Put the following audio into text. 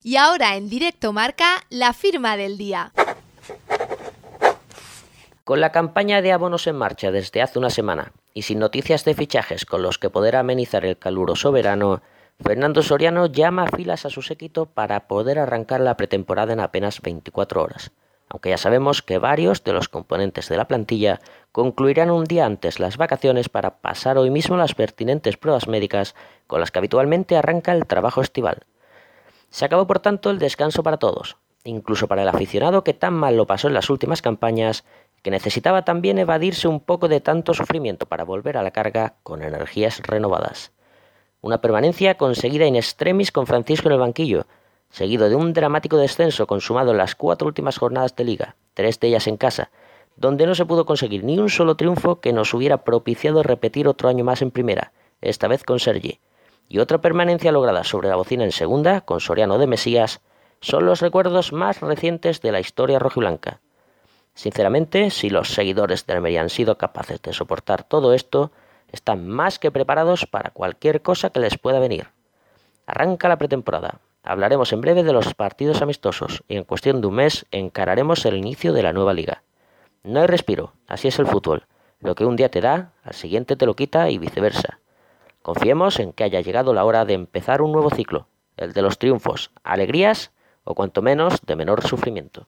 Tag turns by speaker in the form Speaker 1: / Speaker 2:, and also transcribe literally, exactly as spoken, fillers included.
Speaker 1: Y ahora en Directo Marca, la firma del día.
Speaker 2: Con la campaña de abonos en marcha desde hace una semana y sin noticias de fichajes con los que poder amenizar el caluroso verano, Fernando Soriano llama a filas a su séquito para poder arrancar la pretemporada en apenas veinticuatro horas, aunque ya sabemos que varios de los componentes de la plantilla concluirán un día antes las vacaciones para pasar hoy mismo las pertinentes pruebas médicas con las que habitualmente arranca el trabajo estival. Se acabó por tanto el descanso para todos, incluso para el aficionado que tan mal lo pasó en las últimas campañas, que necesitaba también evadirse un poco de tanto sufrimiento para volver a la carga con energías renovadas. Una permanencia conseguida in extremis con Francisco en el banquillo, seguido de un dramático descenso consumado en las cuatro últimas jornadas de Liga, tres de ellas en casa, donde no se pudo conseguir ni un solo triunfo que nos hubiera propiciado repetir otro año más en primera, esta vez con Sergi, y otra permanencia lograda sobre la bocina en segunda, con Soriano de Mesías, son los recuerdos más recientes de la historia rojiblanca. Sinceramente, si los seguidores de Almería han sido capaces de soportar todo esto, están más que preparados para cualquier cosa que les pueda venir. Arranca la pretemporada. Hablaremos en breve de los partidos amistosos y en cuestión de un mes encararemos el inicio de la nueva liga. No hay respiro, así es el fútbol. Lo que un día te da, al siguiente te lo quita y viceversa. Confiemos en que haya llegado la hora de empezar un nuevo ciclo, el de los triunfos, alegrías o cuanto menos de menor sufrimiento.